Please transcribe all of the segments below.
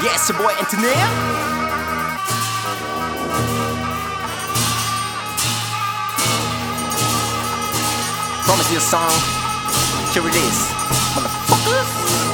Yes, your boy Antonio. Promise you a song. Here it is, motherfuckers.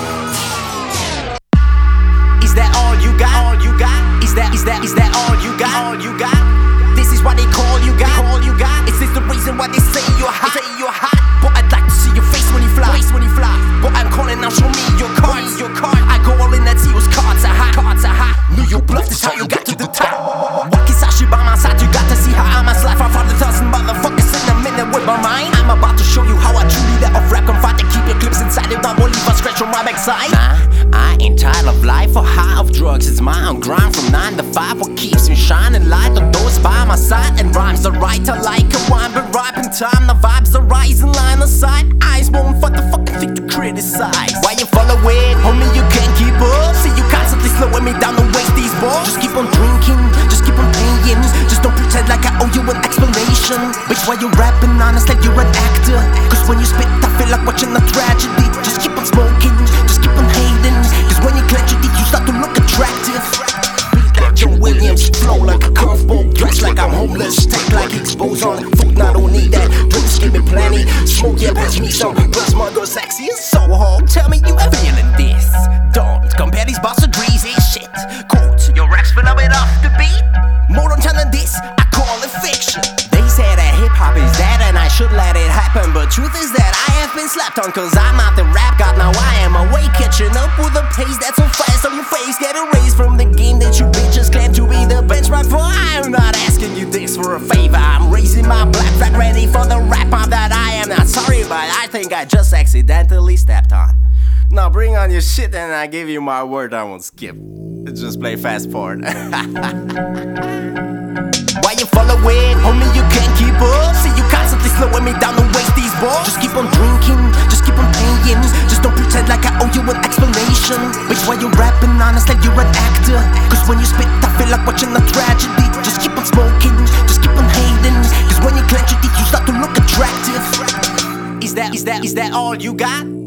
Is that all you got? All you got? Is that all you got? All you got? This is what they call you got. All you got? Is this the reason why they say you're hot? Say you're hot. But I'd like to see your face when you fly. Face when you fly. But I'm calling now, show me your cards. Your card. I go all in that Zeus cards are hot. Cards are hot. Knew you bluffed, this how you got to the top. Wakizashi by my side, you got to see how I'm a slide. 500,000 motherfuckers in a minute with my mind. I'm about to show you how I truly let off rap. Come fight to keep your clips inside. If I won't leave a scratch on my backside. Nah, I ain't tired of life or high of drugs. It's my own grind from 9 to 5. What keeps me shining light on those by my side. And rhymes are right, I like a wine, but ripe in time. The vibes are rising, line of sight. Eyes won't fuck the fucking thing to criticize. Why you follow it? Homie, you can't keep up. See you constantly slowing me down to waste these balls. Just keep on drinking, just keep on paying. Just don't pretend like I owe you an explanation. Bitch, why you rapping honest like you're an actor? Cause when you spit, I feel like watching a tragedy. Just keep on smoking, just keep on hating. Cause when you clench your teeth, you start to look attractive. John Williams, flow like a curveball, dress like I'm homeless, take like exposed on food. Not don't need that, drinks give me plenty. Smoke, yeah, pass me some. Plus my girl sexy and so hard. Tell me you ain't feeling this. Don't compare these bars to greasy shit. Quote, your raps fill up it off the beat. More on time than this, I call it fiction. They say that hip hop is dead and I should let it happen, but truth is that I have been slapped on. Cause I'm not the rap god, now I am away, catching up with a pace that's so fast on your face. Get erased from the game that you bitches claim to be the benchmark for. I'm not asking you this for a favor. I'm raising my black flag, ready for the rap on that I am not sorry, but I think I just accidentally stepped on. Now bring on your shit and I give you my word I won't skip. Just play fast forward. Why you follow it? Homie, you can't keep up. See you constantly slowing me down to waste these balls. Just keep on drinking, just keep on paying. Just don't pretend like I owe you an explanation. Bitch, why you rapping honest like you're an actor? Cause when you spit, I feel like watching a tragedy. Just keep on smoking, just keep on hating. Cause when you clench your teeth, you start to look attractive. Is that all you got?